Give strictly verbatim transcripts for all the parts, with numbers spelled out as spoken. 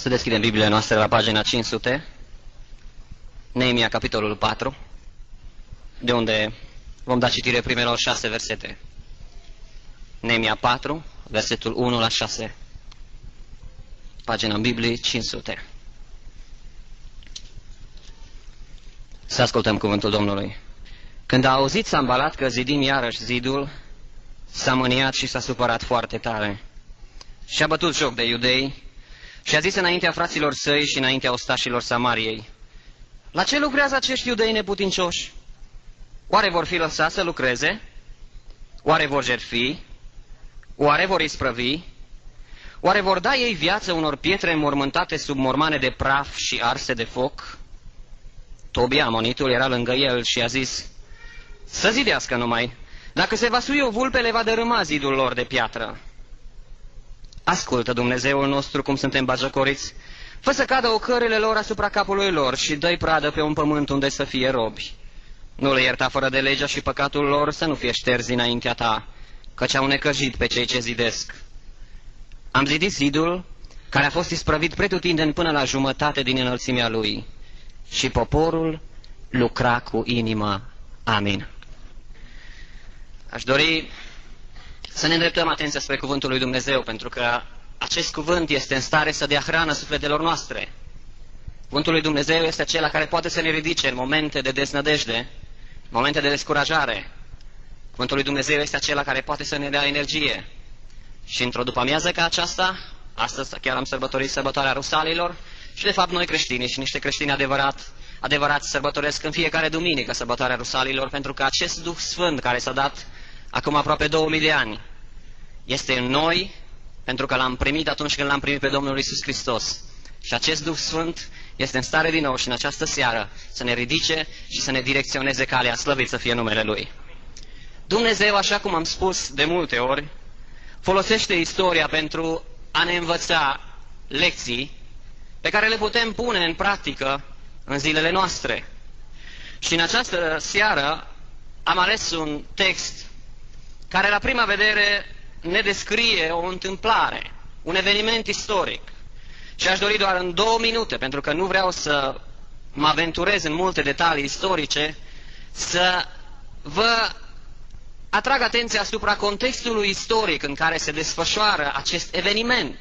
Să deschidem Biblia noastră la pagina cinci sute, Neemia, capitolul patru, de unde vom da citire primelor șase versete. Neemia patru, versetul unu la șase. Pagina Bibliei cinci sute. Să ascultăm cuvântul Domnului. Când a auzit Sanbalat că zidim iarăși zidul, s-a mâniat și s-a supărat foarte tare. Și-a bătut joc de iudei și a zis înaintea fraților săi și înaintea ostașilor Samariei: la ce lucrează acești iudei neputincioși? Oare vor fi lăsați să lucreze? Oare vor jertfi? Oare vor isprăvi? Oare vor da ei viață unor pietre înmormântate sub mormane de praf și arse de foc? Tobia, amonitul, era lângă el și a zis: să zidească numai, dacă se va sui o vulpe, le va dărâma zidul lor de piatră. Ascultă, Dumnezeul nostru, cum suntem batjocoriți, fă să cadă ocările lor asupra capului lor și dă-i pradă pe un pământ unde să fie robi. Nu le ierta fără de legea și păcatul lor să nu fie șterzi înaintea ta, căci au necăjit pe cei ce zidesc. Am zidit zidul, care a fost isprăvit pretutindeni până la jumătate din înălțimea lui, și poporul lucra cu inima. Amin. Aș dori să ne îndreptăm atenția spre cuvântul lui Dumnezeu, pentru că acest cuvânt este în stare să dea hrană sufletelor noastre. Cuvântul lui Dumnezeu este acela care poate să ne ridice în momente de deznădejde, momente de descurajare. Cuvântul lui Dumnezeu este acela care poate să ne dea energie. Și într-o după-amiază ca aceasta, astăzi chiar am sărbătorit sărbătoarea Rusalilor, și de fapt noi creștini și niște creștini adevărat, adevărat sărbătoresc în fiecare duminică sărbătoarea Rusalilor, pentru că acest Duh Sfânt care s-a dat acum aproape două mii de ani este în noi, pentru că l-am primit atunci când l-am primit pe Domnul Iisus Hristos. Și acest Duh Sfânt este în stare din nou și în această seară să ne ridice și să ne direcționeze calea, slăvit să fie numele Lui. Dumnezeu, așa cum am spus de multe ori, folosește istoria pentru a ne învăța lecții pe care le putem pune în practică în zilele noastre. Și în această seară am ales un text care la prima vedere ne descrie o întâmplare, un eveniment istoric. Și aș dori doar în două minute, pentru că nu vreau să mă aventurez în multe detalii istorice, să vă atrag atenția asupra contextului istoric în care se desfășoară acest eveniment.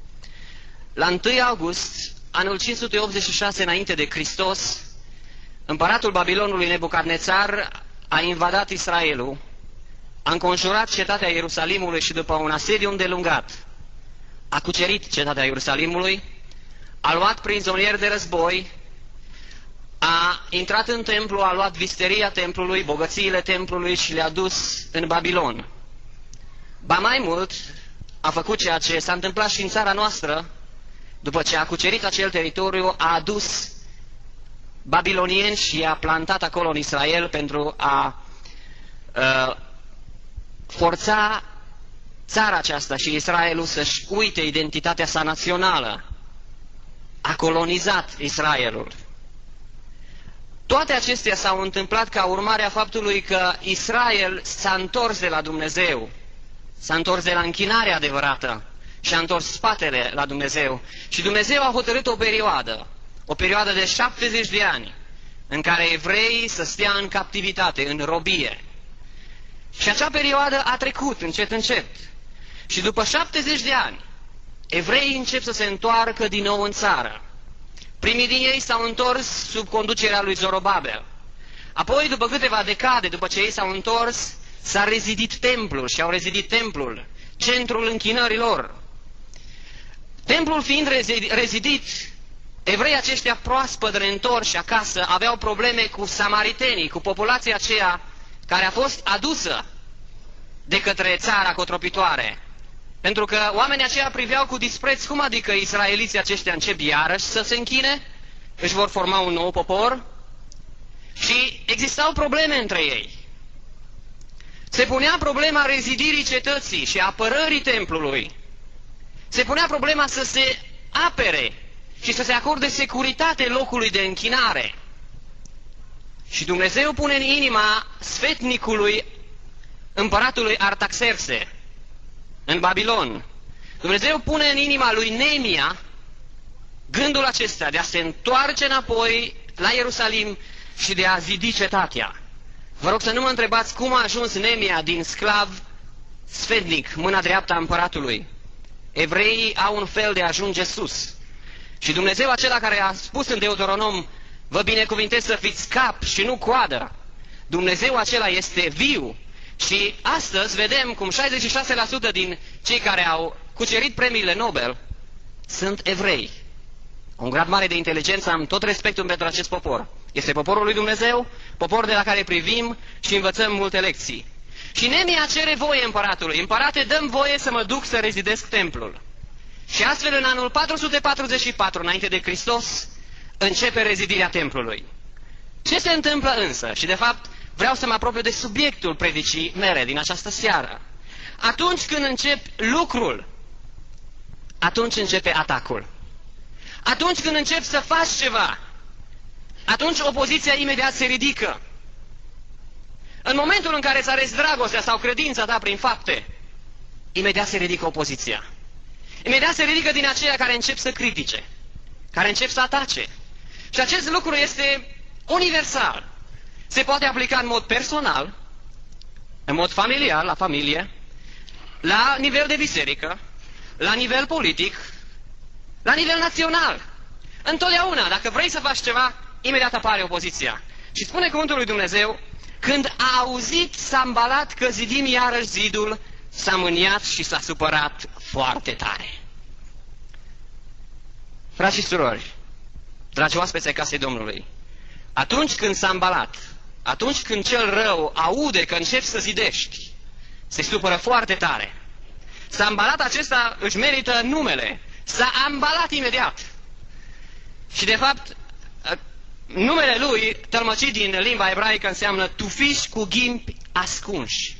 La întâi august, anul cinci sute optzeci și șase înainte de Hristos, împăratul Babilonului Nebucadnețar a invadat Israelul, a înconjurat cetatea Ierusalimului și după un asediu îndelungat a cucerit cetatea Ierusalimului, a luat prizonieri de război, a intrat în templu, a luat visteria templului, bogățiile templului și le-a dus în Babilon. Ba mai mult, a făcut ceea ce s-a întâmplat și în țara noastră. După ce a cucerit acel teritoriu, a adus babilonieni și i-a plantat acolo în Israel pentru a uh, forța țara aceasta și Israelul să-și uite identitatea sa națională. A colonizat Israelul. Toate acestea s-au întâmplat ca urmare a faptului că Israel s-a întors de la Dumnezeu, s-a întors de la închinarea adevărată și a întors spatele la Dumnezeu. Și Dumnezeu a hotărât o perioadă, o perioadă de șaptezeci de ani, în care evreii să stea în captivitate, în robie. Și acea perioadă a trecut încet, încet. Și după șaptezeci de ani, evreii încep să se întoarcă din nou în țară. Primii din ei s-au întors sub conducerea lui Zorobabel. Apoi, după câteva decade, după ce ei s-au întors, s-a rezidit templul și au rezidit templul, centrul închinării lor. Templul fiind rezidit, evreii aceștia proaspăt reîntorși acasă aveau probleme cu samaritenii, cu populația aceea care a fost adusă de către țara cotropitoare. Pentru că oamenii aceia priveau cu dispreț: cum adică israeliții aceștia încep iarăși să se închine, își vor forma un nou popor? Și existau probleme între ei. Se punea problema rezidirii cetății și apărării templului. Se punea problema să se apere și să se acorde securitate locului de închinare. Și Dumnezeu pune în inima sfetnicului împăratului Artaxerxe în Babilon, Dumnezeu pune în inima lui Neemia gândul acesta de a se întoarce înapoi la Ierusalim și de a zidi cetatea. Vă rog să nu mă întrebați cum a ajuns Neemia din sclav sfetnic, mâna dreaptă a împăratului. Evreii au un fel de a ajunge sus. Și Dumnezeu acela care a spus în Deuteronom, vă binecuvintez să fiți cap și nu coadă, Dumnezeu acela este viu. Și astăzi vedem cum șaizeci și șase la sută din cei care au cucerit premiile Nobel sunt evrei. Un grad mare de inteligență, am tot respectul pentru acest popor. Este poporul lui Dumnezeu, popor de la care privim și învățăm multe lecții. Și Neemia cere voie împăratului. Împărate, dăm voie să mă duc să rezidesc templul. Și astfel în anul patru sute patruzeci și patru înainte de Hristos începe rezidirea templului. Ce se întâmplă însă? Și de fapt vreau să mă apropiu de subiectul predicii mele din această seară. Atunci când încep lucrul, atunci începe atacul. Atunci când începi să faci ceva, atunci opoziția imediat se ridică. În momentul în care îți arăți dragostea sau credința ta prin fapte, imediat se ridică opoziția. Imediat se ridică din aceia care încep să critique, care încep să atace. Și acest lucru este universal. Se poate aplica în mod personal, în mod familiar, la familie, la nivel de biserică, la nivel politic, la nivel național. Întotdeauna, dacă vrei să faci ceva, imediat apare opoziția. Și spune cuvântul lui Dumnezeu, când a auzit Sambalat că zidim iarăși zidul, s-a mâniat și s-a supărat foarte tare. Frați și surori, dragi oaspeți ai casei Domnului, atunci când Sambalat, atunci când cel rău aude că începi să zidești, se supără foarte tare. Sambalat acesta își merită numele, s-a ambalat imediat. Și de fapt, numele lui, tălmăcit din limba ebraică, înseamnă tufiș cu ghimpi ascunși.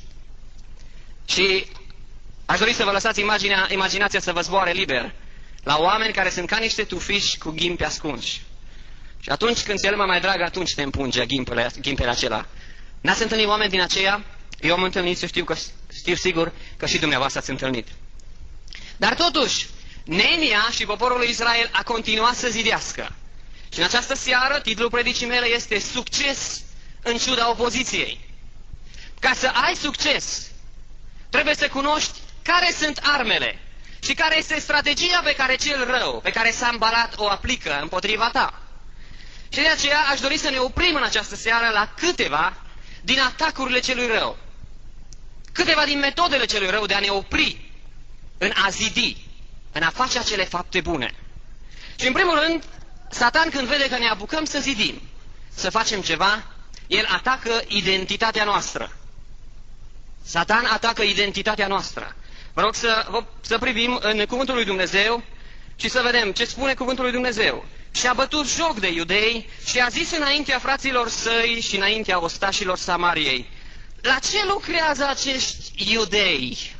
Și aș dori să vă lăsați imaginea, imaginația să vă zboare liber la oameni care sunt ca niște tufiși cu ghimpi ascunși. Și atunci când ți-e lumea mai dragă, atunci te împunge ghimpele, ghimpele acela. N-ați întâlnit oameni din aceea? Eu am întâlnit și știu, că, știu sigur că și dumneavoastră ați întâlnit. Dar totuși, Neemia și poporul lui Israel a continuat să zidească. Și în această seară, titlul predicii mele este Succes în ciuda opoziției. Ca să ai succes, trebuie să cunoști care sunt armele și care este strategia pe care cel rău, pe care Sambalat o aplică împotriva ta. Și de aceea aș dori să ne oprim în această seară la câteva din atacurile celui rău. Câteva din metodele celui rău de a ne opri în a zidi, în a face acele fapte bune. Și în primul rând, Satan când vede că ne apucăm să zidim, să facem ceva, el atacă identitatea noastră. Satan atacă identitatea noastră. Vă rog să, să privim în cuvântul lui Dumnezeu și să vedem ce spune cuvântul lui Dumnezeu. Și a bătut joc de iudei și a zis înaintea fraților săi și înaintea ostașilor Samariei: la ce lucrează acești iudei?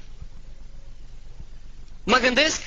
Mă gândesc,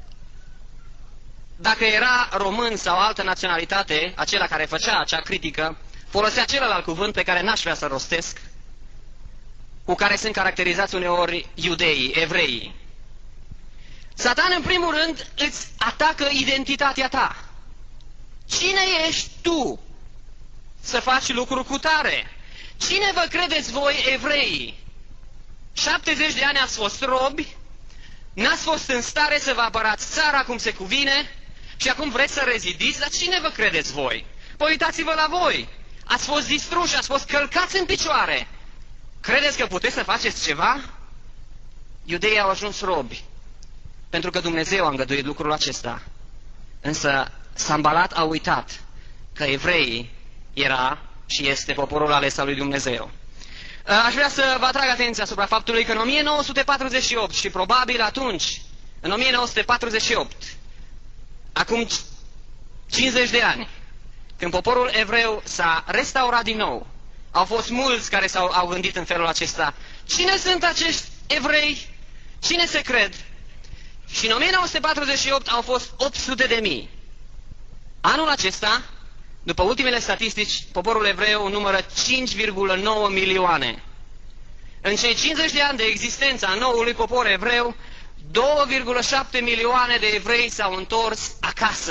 dacă era român sau altă naționalitate, acela care făcea acea critică, folosea celălalt cuvânt pe care n-aș vrea să rostesc, cu care sunt caracterizați uneori iudeii, evreii. Satan, în primul rând, îți atacă identitatea ta. Cine ești tu să faci lucruri cu tare? Cine vă credeți voi, evreii? șaptezeci de ani ați fost robi, n-ați fost în stare să vă apărați țara cum se cuvine și acum vreți să rezidiți? Dar cine vă credeți voi? Păi uitați-vă la voi! Ați fost distruși, ați fost călcați în picioare. Credeți că puteți să faceți ceva? Iudeii au ajuns robi, pentru că Dumnezeu a îngăduit lucrul acesta. Însă Sambalat a uitat că evreii era și este poporul ales al lui Dumnezeu. Aș vrea să vă atrag atenția asupra faptului că în o mie nouă sute patruzeci și opt și probabil atunci, în o mie nouă sute patruzeci și opt, acum cincizeci de ani, când poporul evreu s-a restaurat din nou, au fost mulți care s-au au gândit în felul acesta: cine sunt acești evrei? Cine se cred? Și în o mie nouă sute patruzeci și opt au fost opt sute de mii. Anul acesta, după ultimele statistici, poporul evreu numără cinci virgulă nouă milioane. În cei cincizeci de ani de existență a noului popor evreu, două virgulă șapte milioane de evrei s-au întors acasă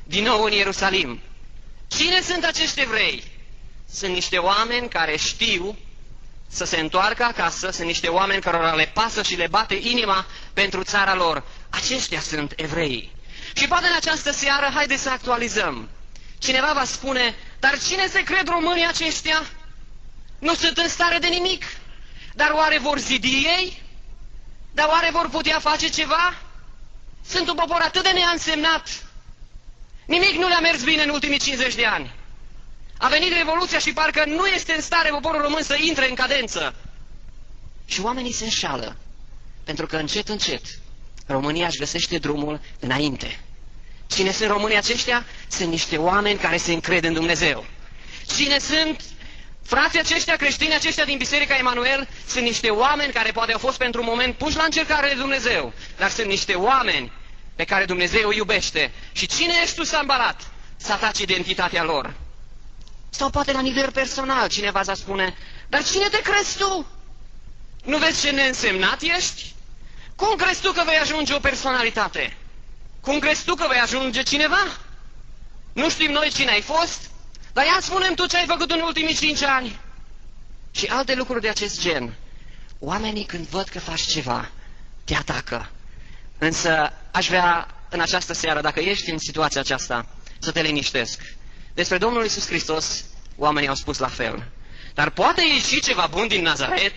din nou în Ierusalim. Cine sunt acești evrei? Sunt niște oameni care știu să se întoarcă acasă, sunt niște oameni cărora le pasă și le bate inima pentru țara lor. Aceștia sunt evreii. Și poate în această seară, haideți să actualizăm. Cineva va spune, dar cine se cred românii aceștia? Nu sunt în stare de nimic. Dar oare vor zidi ei? Dar oare vor putea face ceva? Sunt un popor atât de neînsemnat. Nimic nu le-a mers bine în ultimii cincizeci de ani. A venit Revoluția și parcă nu este în stare poporul român să intre în cadență. Și oamenii se înșală, pentru că încet, încet, România își găsește drumul înainte. Cine sunt românii aceștia? Sunt niște oameni care se încred în Dumnezeu. Cine sunt frații aceștia, creștini aceștia din Biserica Emanuel? Sunt niște oameni care poate au fost pentru un moment puși la încercare de Dumnezeu, dar sunt niște oameni pe care Dumnezeu îi iubește. Și cine ești tu, Sanbalat, să ataci identitatea lor? Sau poate la nivel personal cineva va spune, dar cine te crezi tu? Nu vezi ce neînsemnat ești? Cum crezi tu că vei ajunge o personalitate? Cum crezi tu că vei ajunge cineva? Nu știm noi cine ai fost, dar ia spune-mi tu ce ai făcut în ultimii cinci ani. Și alte lucruri de acest gen. Oamenii când văd că faci ceva, te atacă. Însă aș vrea în această seară, dacă ești în situația aceasta, să te liniștesc. Despre Domnul Iisus Hristos, oamenii au spus la fel. Dar poate ieși ceva bun din Nazaret?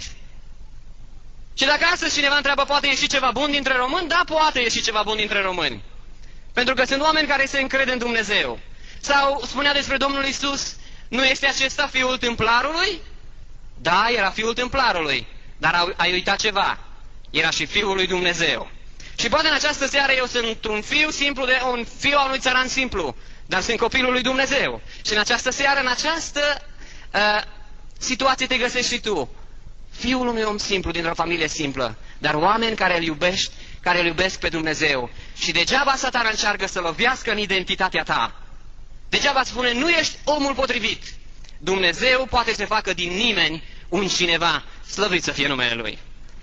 Și dacă astăzi cineva întreabă, poate ieși ceva bun dintre români? Da, poate ieși ceva bun dintre români. Pentru că sunt oameni care se încred în Dumnezeu. Sau spunea despre Domnul Iisus, nu este acesta fiul tâmplarului? Da, era fiul tâmplarului, dar ai uitat ceva. Era și fiul lui Dumnezeu. Și poate în această seară eu sunt un fiu simplu, de, un fiu al unui țăran simplu, dar sunt copilul lui Dumnezeu. Și în această seară, în această uh, situație te găsești și tu. Fiul unui om simplu, dintr-o familie simplă, dar oameni care îl iubești, care îl iubesc pe Dumnezeu. Și degeaba Satan încearcă să lovească în identitatea ta. Degeaba spune, nu ești omul potrivit. Dumnezeu poate să facă din nimeni un cineva, slăvit să fie numele Lui.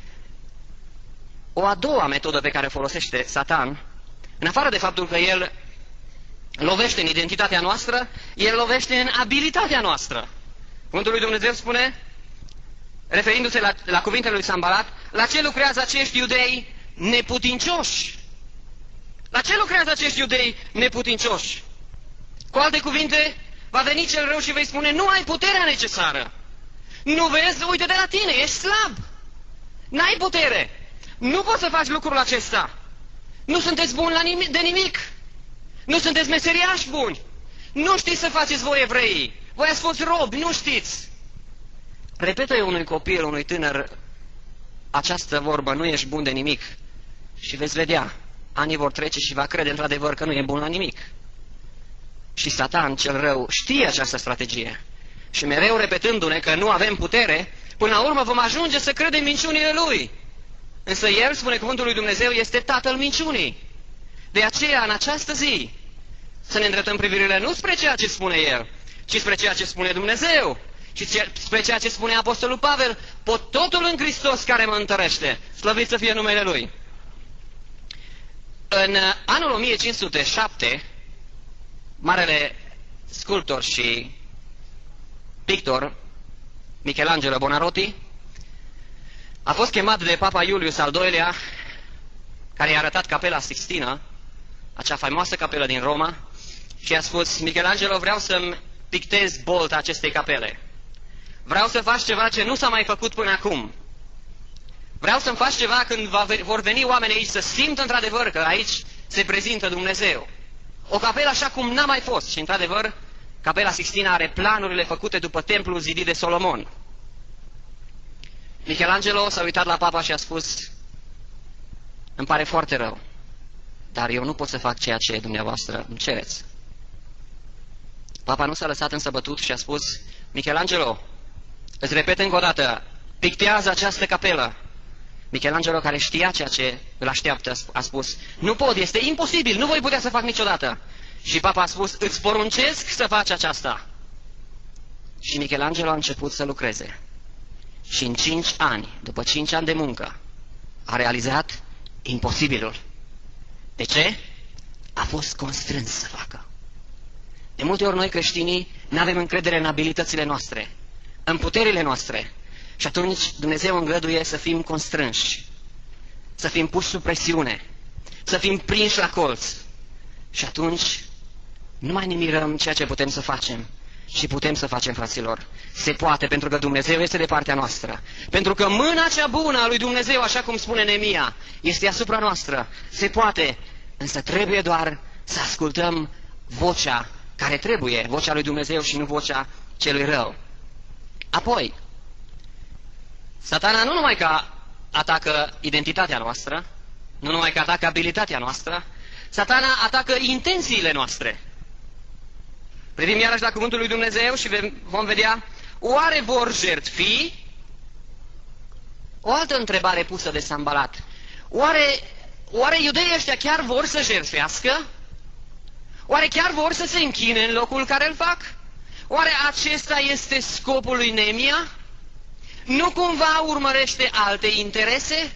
O a doua metodă pe care o folosește Satan, în afară de faptul că el lovește în identitatea noastră, el lovește în abilitatea noastră. Cuvântul lui Dumnezeu spune, referindu-se la, la cuvintele lui Sanbalat, la ce lucrează acești iudei neputincioși? La ce lucrează acești iudei neputincioși? Cu alte cuvinte, va veni cel rău și vei spune, nu ai puterea necesară. Nu vezi? Uite de la tine, ești slab. N-ai putere. Nu poți să faci lucrul acesta. Nu sunteți buni la nimic, de nimic. Nu sunteți meseriași buni. Nu știți să faceți voi evreii. Voi ați fost robi, nu știți. Repetă-i unui copil, unui tânăr, această vorbă, nu ești bun de nimic. Și veți vedea, anii vor trece și va crede într-adevăr că nu e bun la nimic. Și Satan, cel rău, știe această strategie. Și mereu repetându-ne că nu avem putere, până la urmă vom ajunge să credem minciunile lui. Însă el, spune cuvântul lui Dumnezeu, este tatăl minciunii. De aceea, în această zi, să ne îndreptăm privirile nu spre ceea ce spune el, ci spre ceea ce spune Dumnezeu. Și spre ceea ce spune Apostolul Pavel, pot totul în Hristos care mă întărește. Slăvit să fie numele Lui. În anul o mie cinci sute șapte, marele sculptor și pictor Michelangelo Buonarroti a fost chemat de Papa Iulius al doilea, care i-a arătat Capela Sixtina, acea faimoasă capelă din Roma, și i-a spus, Michelangelo, vreau să-mi pictez bolta acestei capele. Vreau să faci ceva ce nu s-a mai făcut până acum. Vreau să-mi faci ceva când va, vor veni oameni aici să simtă într-adevăr că aici se prezintă Dumnezeu. O capelă așa cum n-a mai fost. Și într-adevăr, Capela Sixtina are planurile făcute după templul zidit de Solomon. Michelangelo s-a uitat la papa și a spus, îmi pare foarte rău, dar eu nu pot să fac ceea ce dumneavoastră îmi cereți. Papa nu s-a lăsat însă bătut și a spus, Michelangelo, îți repet încă o dată, pictează această capelă. Michelangelo, care știa ceea ce îl așteaptă, a spus, nu pot, este imposibil, nu voi putea să fac niciodată. Și papa a spus, îți poruncesc să faci aceasta. Și Michelangelo a început să lucreze. Și în cinci ani, după cinci ani de muncă, a realizat imposibilul. De ce? A fost constrâns să facă. De multe ori noi creștinii nu avem încredere în abilitățile noastre, în puterile noastre. Și atunci Dumnezeu îngăduie să fim constrânși, să fim puși sub presiune, să fim prinși la colț. Și atunci nu mai ne mirăm ceea ce putem să facem. Și putem să facem, fraților. Se poate, pentru că Dumnezeu este de partea noastră. Pentru că mâna cea bună a lui Dumnezeu, așa cum spune Neemia, este asupra noastră. Se poate, însă trebuie doar să ascultăm vocea care trebuie, vocea lui Dumnezeu și nu vocea celui rău. Apoi, Satana nu numai că atacă identitatea noastră, nu numai că atacă abilitatea noastră, Satana atacă intențiile noastre. Privim iarăși la cuvântul lui Dumnezeu și vom vedea, oare vor jertfi? O altă întrebare pusă de Sanbalat. Oare, oare iudeii ăștia chiar vor să jertfească? Oare chiar vor să se închine în locul care îl fac? Oare acesta este scopul lui Neemia? Nu cumva urmărește alte interese?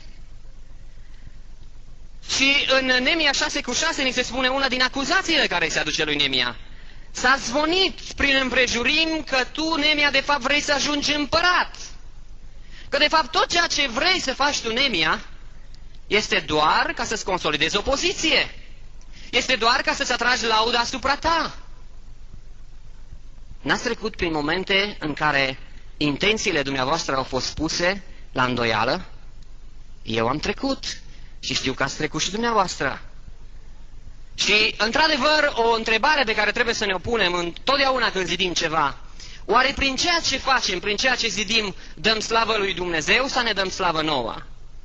Și în Neemia șase cu șase ni se spune una din acuzațiile care se aduce lui Neemia. S-a zvonit prin împrejurim că tu, Neemia, de fapt vrei să ajungi împărat. Că de fapt tot ceea ce vrei să faci tu, Neemia, este doar ca să-ți consolidezi o poziție. Este doar ca să-ți atragi lauda asupra ta. N-ați trecut prin momente în care intențiile dumneavoastră au fost puse la îndoială? Eu am trecut și știu că ați trecut și dumneavoastră. Și, într-adevăr, o întrebare pe care trebuie să ne o punem întotdeauna când zidim ceva, oare prin ceea ce facem, prin ceea ce zidim, dăm slavă lui Dumnezeu sau ne dăm slavă nouă?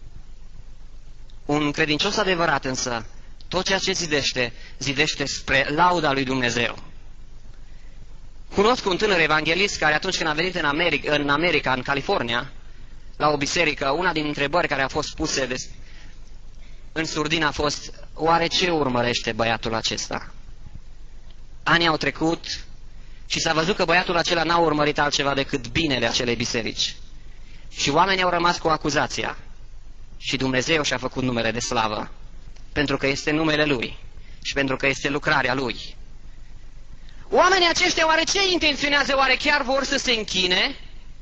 Un credincios adevărat însă, tot ceea ce zidește, zidește spre lauda lui Dumnezeu. Cunosc un tânăr evanghelist care atunci când a venit în America, în, America, în California, la o biserică, una din întrebări care a fost puse de, în surdină a fost, oare ce urmărește băiatul acesta? Anii au trecut și s-a văzut că băiatul acela n-a urmărit altceva decât binele acelei biserici. Și oamenii au rămas cu acuzația. Și Dumnezeu și-a făcut numele de slavă, pentru că este numele Lui și pentru că este lucrarea Lui. Oamenii aceștia oare ce intenționează? Oare chiar vor să se închine?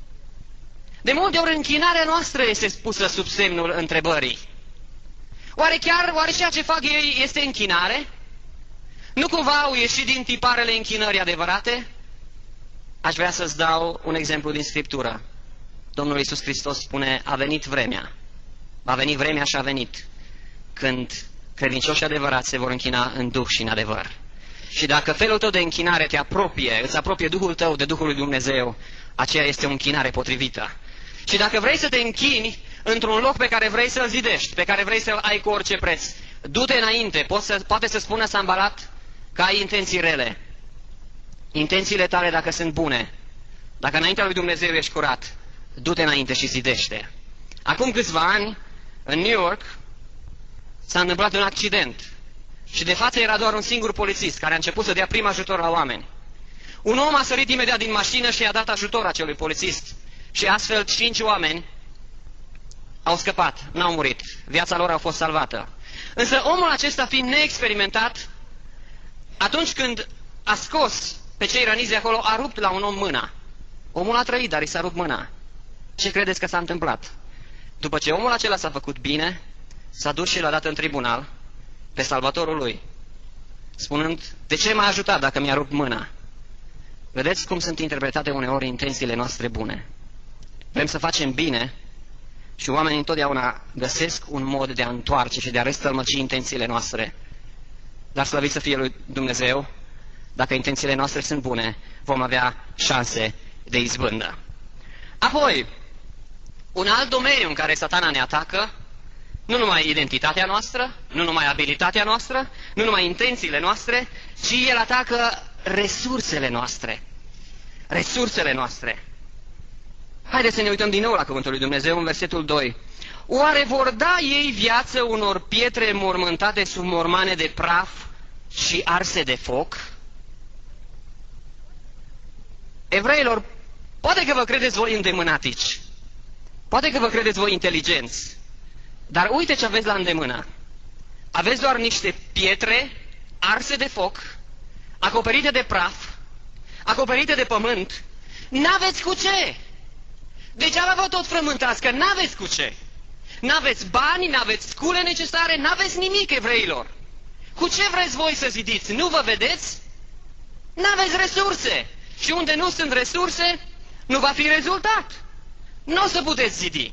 De multe ori închinarea noastră este pusă sub semnul întrebării. Oare chiar, oare ceea ce fac ei este închinare? Nu cumva au ieșit din tiparele închinării adevărate? Aș vrea să-ți dau un exemplu din Scriptură. Domnul Iisus Hristos spune, a venit vremea. Va veni vremea și a venit, când credincioșii adevărați se vor închina în Duh și în adevăr. Și dacă felul tău de închinare te apropie, îți apropie Duhul tău de Duhul lui Dumnezeu, aceea este o închinare potrivită. Și dacă vrei să te închini într-un loc pe care vrei să-l zidești, pe care vrei să-l ai cu orice preț, du-te înainte. Poți să, poate să spună Sanbalat că ai intenții rele. Intențiile tale, dacă sunt bune, dacă înaintea lui Dumnezeu ești curat, du-te înainte și zidește. Acum câțiva ani, în New York, s-a întâmplat un accident. Și de față era doar un singur polițist care a început să dea prim ajutor la oameni. Un om a sărit imediat din mașină și i-a dat ajutor acelui polițist. Și astfel cinci oameni au scăpat, n-au murit. Viața lor a fost salvată. Însă omul acesta, fiind neexperimentat, atunci când a scos pe cei răniți de acolo, a rupt la un om mâna. Omul a trăit, dar i s-a rupt mâna. Ce credeți că s-a întâmplat? După ce omul acela s-a făcut bine, s-a dus și l-a dat în tribunal pe salvatorul lui, spunând, de ce m-a ajutat dacă mi-a rupt mâna? Vedeți cum sunt interpretate uneori intențiile noastre bune. Vrem să facem bine și oamenii întotdeauna găsesc un mod de a întoarce și de a răstălmăci intențiile noastre. Dar slăvit să fie lui Dumnezeu, dacă intențiile noastre sunt bune, vom avea șanse de izbândă. Apoi, un alt domeniu în care Satana ne atacă, nu numai identitatea noastră, nu numai abilitatea noastră, nu numai intențiile noastre, ci el atacă resursele noastre. Resursele noastre. Haideți să ne uităm din nou la cuvântul lui Dumnezeu în versetul doi. Oare vor da ei viață unor pietre mormântate sub mormane de praf și arse de foc? Evreilor, poate că vă credeți voi îndemânatici, poate că vă credeți voi inteligenți, dar uite ce aveți la îndemână. Aveți doar niște pietre arse de foc, acoperite de praf, acoperite de pământ, n-aveți cu ce. Degeaba vă tot frământați, că n-aveți cu ce. N-aveți bani, n-aveți scule necesare, n-aveți nimic, evreilor. Cu ce vreți voi să zidiți? Nu vă vedeți? N-aveți resurse. Și unde nu sunt resurse, nu va fi rezultat. Nu o să puteți zidi.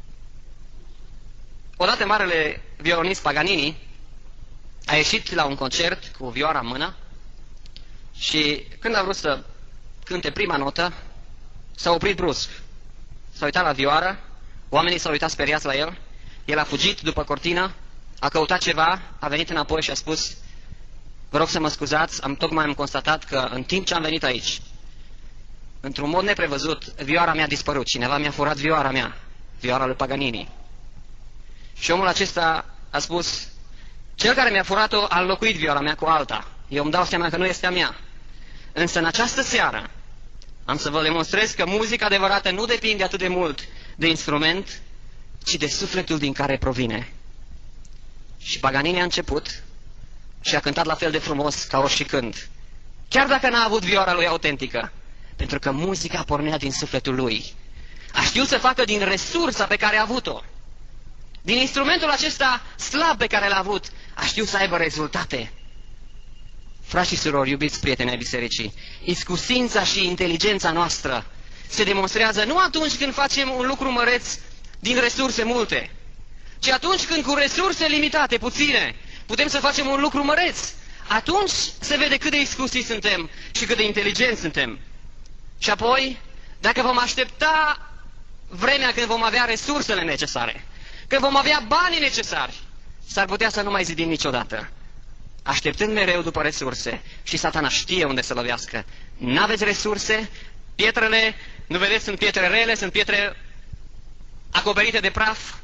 Odată marele violonist Paganini a ieșit la un concert cu vioara în mână și când a vrut să cânte prima notă, s-a oprit brusc. S-a uitat la vioară, oamenii s-au uitat speriați la el, el a fugit după cortină, a căutat ceva, a venit înapoi și a spus: vă rog să mă scuzați, am tocmai am constatat că în timp ce am venit aici, într-un mod neprevăzut, vioara mea a dispărut, cineva mi-a furat vioara mea, vioara lui Paganini. Și omul acesta a spus: cel care mi-a furat-o a înlocuit vioara mea cu alta, eu îmi dau seama că nu este a mea. Însă în această seară am să vă demonstrez că muzica adevărată nu depinde atât de mult de instrument, ci de sufletul din care provine. Și Paganini a început și a cântat la fel de frumos ca oricând, chiar dacă n-a avut vioara lui autentică, pentru că muzica pornea din sufletul lui. A știut să facă din resursa pe care a avut-o, din instrumentul acesta slab pe care l-a avut, a știut să aibă rezultate. Frați și surori, iubiți prieteni ai bisericii, iscusința și inteligența noastră se demonstrează nu atunci când facem un lucru măreț din resurse multe, ci atunci când cu resurse limitate, puține, putem să facem un lucru măreț. Atunci se vede cât de iscusiți suntem și cât de inteligenți suntem. Și apoi, dacă vom aștepta vremea când vom avea resursele necesare, când vom avea banii necesari, s-ar putea să nu mai zidim niciodată. Așteptând mereu după resurse, și Satana știe unde să lovească. N-aveți resurse, pietrele, nu vedeți, sunt pietre rele, sunt pietre acoperite de praf.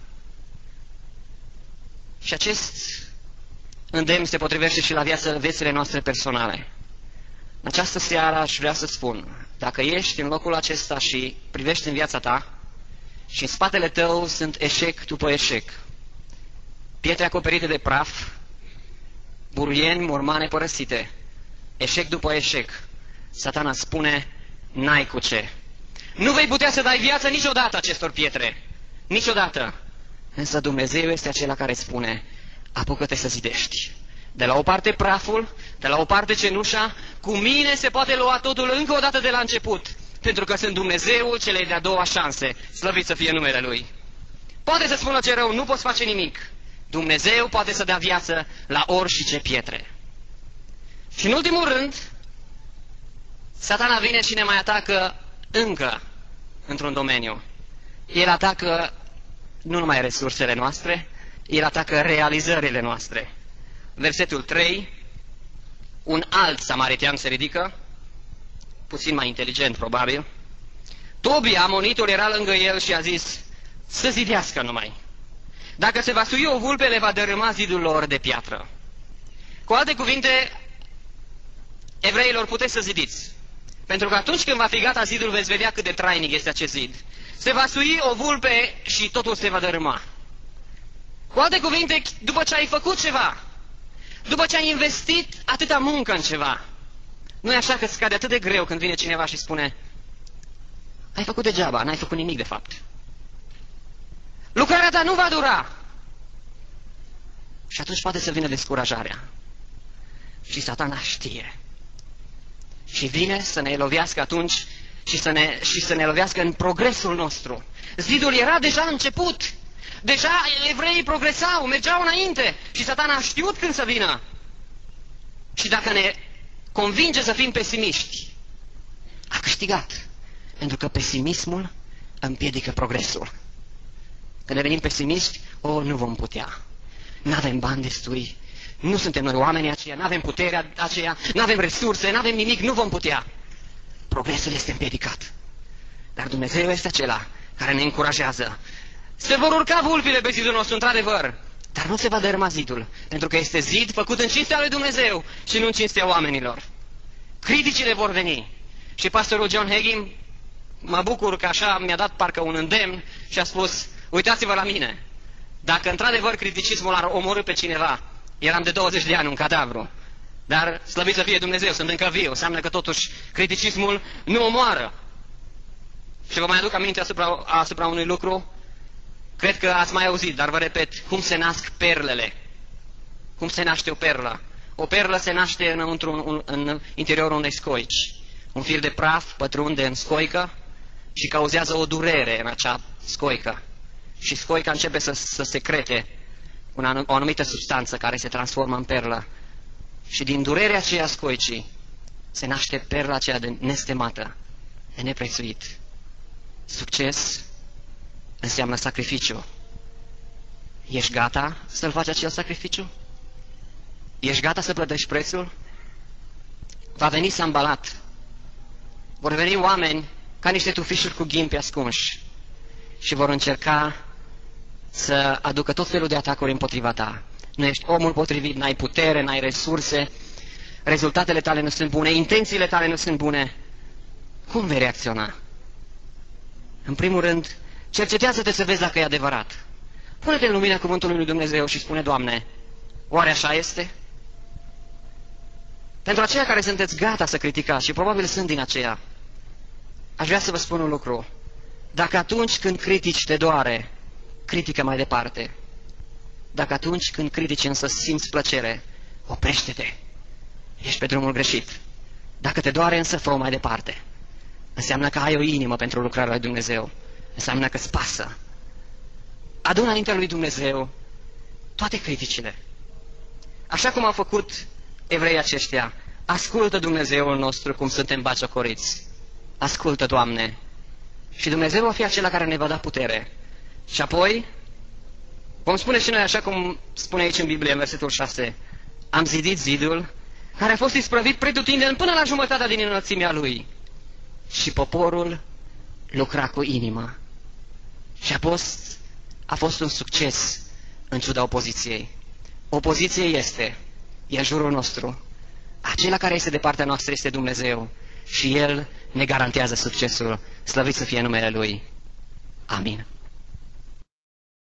Și acest îndemn se potrivește și la viața, viețile noastre personale. În această seară aș vrea să spun, dacă ești în locul acesta și privești în viața ta și în spatele tău sunt eșec după eșec, pietre acoperite de praf, buruieni, mormane părăsite, eșec după eșec, Satana spune: n-ai cu ce. Nu vei putea să dai viață niciodată acestor pietre, niciodată. Însă Dumnezeu este acela care spune: apucă-te să zidești. De la o parte praful, de la o parte cenușa, cu mine se poate lua totul încă o dată de la început, pentru că sunt Dumnezeul celei de-a doua șanse, slăvit să fie numele Lui. Poate să spună ce rău, nu poți face nimic. Dumnezeu poate să dea viață la orice pietre. Și în ultimul rând, Satana vine și ne mai atacă încă într-un domeniu. El atacă nu numai resursele noastre, el atacă realizările noastre. Versetul trei, un alt samaritean se ridică, puțin mai inteligent probabil. Tobia, amonitul, era lângă el și a zis: să zidească numai. Dacă se va sui o vulpe, le va dărâma zidul lor de piatră. Cu alte cuvinte, evreilor, puteți să zidiți. Pentru că atunci când va fi gata zidul, veți vedea cât de trainic este acest zid. Se va sui o vulpe și totul se va dărâma. Cu alte cuvinte, după ce ai făcut ceva, după ce ai investit atâta muncă în ceva, nu e așa că îți cade atât de greu când vine cineva și spune: ai făcut degeaba, n-ai făcut nimic de fapt. Lucrarea ta nu va dura. Și atunci poate să vină descurajarea. Și Satana știe. Și vine să ne lovească atunci și să ne, și să ne lovească în progresul nostru. Zidul era deja început. Deja evreii progresau, mergeau înainte. Și Satana a știut când să vină. Și dacă ne convinge să fim pesimiști, a câștigat. Pentru că pesimismul împiedică progresul. Când devenim pesimiști, o, nu vom putea. N-avem bani destui, nu suntem noi oamenii aceia, n-avem puterea aceea, n-avem resurse, n-avem nimic, nu vom putea. Progresul este împiedicat. Dar Dumnezeu este acela care ne încurajează. Se vor urca vulpile pe zidul nostru, într-adevăr, dar nu se va dărâma zidul, pentru că este zid făcut în cinstea lui Dumnezeu și nu în cinstea oamenilor. Criticile vor veni. Și pastorul John Hagin, mă bucur că așa mi-a dat parcă un îndemn și a spus: uitați-vă la mine. Dacă într-adevăr criticismul ar omorâ pe cineva, eram de douăzeci de ani un cadavru. Dar slăvit să fie Dumnezeu, sunt încă viu. Înseamnă că totuși criticismul nu omoară. Și vă mai aduc aminte asupra, asupra unui lucru. Cred că ați mai auzit, dar vă repet, cum se nasc perlele. Cum se naște o perlă. O perlă se naște înăuntru, în interiorul unei scoici. Un fir de praf pătrunde în scoică și cauzează o durere în acea scoică. Și scoica începe să, să secrete una, o anumită substanță care se transformă în perlă. Și din durerea aceea scoicii se naște perla aceea de nestemată, de neprețuit. Succes înseamnă sacrificiu. Ești gata să-l faci acel sacrificiu? Ești gata să plătești prețul? Va veni Sanbalat. Vor veni oameni ca niște tufișuri cu ghimpi ascunși și vor încerca să aducă tot felul de atacuri împotriva ta. Nu ești omul potrivit, n-ai putere, n-ai resurse, rezultatele tale nu sunt bune, intențiile tale nu sunt bune. Cum vei reacționa? În primul rând, cercetează-te să vezi dacă e adevărat. Pune-te în lumina cuvântului lui Dumnezeu și spune, Doamne, oare așa este? Pentru aceia care sunteți gata să criticați, și probabil sunt din aceia, aș vrea să vă spun un lucru. Dacă atunci când critici te doare, critică mai departe. Dacă atunci când critici însă simți plăcere, oprește-te. Ești pe drumul greșit. Dacă te doare însă, fă-o mai departe. Înseamnă că ai o inimă pentru lucrarea lui Dumnezeu. Înseamnă că îți pasă. Adună înaintea lui Dumnezeu toate criticile. Așa cum au făcut evreii aceștia. Ascultă Dumnezeul nostru cum suntem batjocoriți. Ascultă, Doamne. Și Dumnezeu va fi acela care ne va da putere. Și apoi vom spune și noi, așa cum spune aici în Biblie, în versetul șase, am zidit zidul care a fost isprăvit pretutindeni până la jumătatea din înălțimea lui. Și poporul lucra cu inima. Și a fost, a fost un succes în ciuda opoziției. Opoziție este, e în jurul nostru. Acela care este de partea noastră este Dumnezeu. Și El ne garantează succesul. Slăvit să fie numele Lui. Amin.